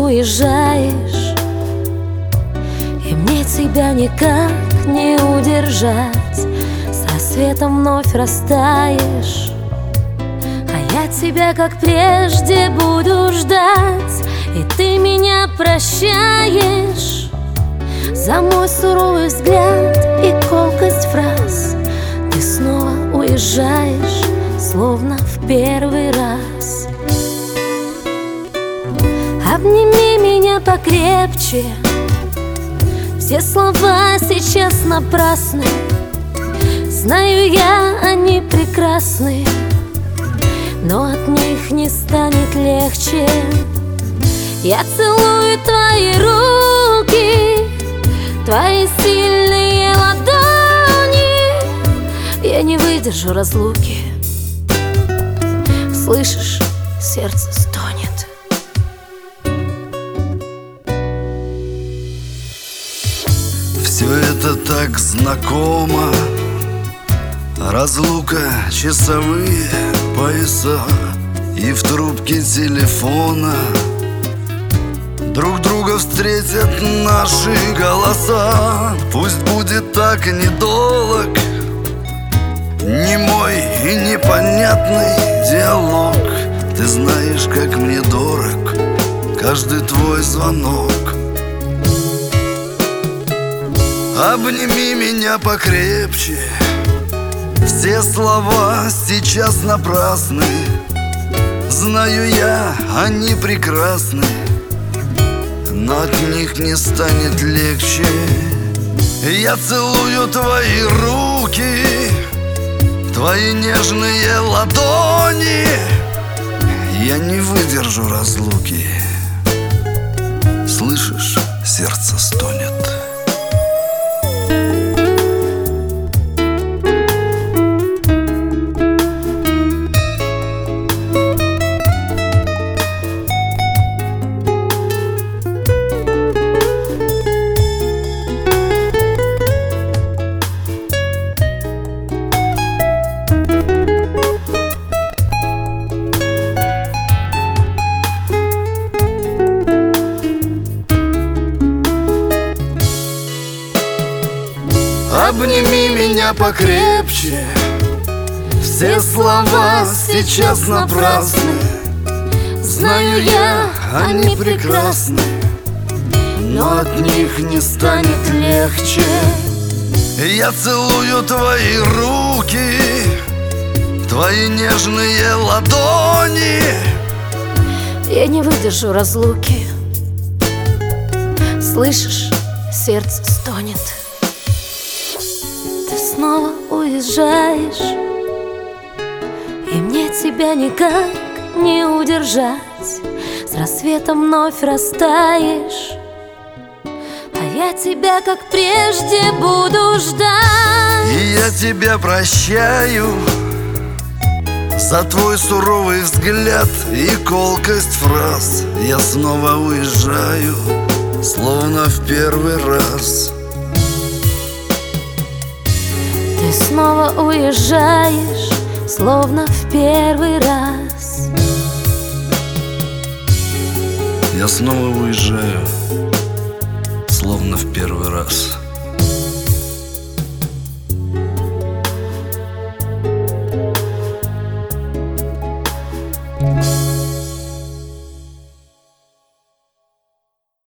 уезжаешь, и мне тебя никак не удержать. С рассветом вновь растаешь, а я тебя, как прежде, буду ждать. И ты меня прощаешь за мой суровый взгляд и колкость фраз. Ты снова уезжаешь, словно в первый раз. Обними меня покрепче, все слова сейчас напрасны. Знаю я, они прекрасны, но от них не станет легче. Я целую твои руки, твои сильные ладони. Я не выдержу разлуки. Слышишь, сердце стонет. Все это так знакомо. Разлука, часовые пояса, и в трубке телефона друг друга встретят наши голоса. Пусть будет так недолг, немой и непонятный диалог. Ты знаешь, как мне дорог каждый твой звонок. Обними меня покрепче, все слова сейчас напрасны. Знаю я, они прекрасны, но от них не станет легче. Я целую твои руки, твои нежные ладони. Я не выдержу разлуки. Слышишь, сердце стонет. Обними меня покрепче, все слова сейчас напрасны. Знаю я, они прекрасны, но от них не станет легче. Я целую твои руки, твои нежные ладони. Я не выдержу разлуки. Слышишь, сердце стонет. Ты снова уезжаешь, и мне тебя никак не удержать. С рассветом вновь растаешь, а я тебя, как прежде, буду ждать. И я тебя прощаю за твой суровый взгляд и колкость фраз. Я снова уезжаю, словно в первый раз. Ты снова уезжаешь, словно в первый раз. Я снова уезжаю, словно в первый раз.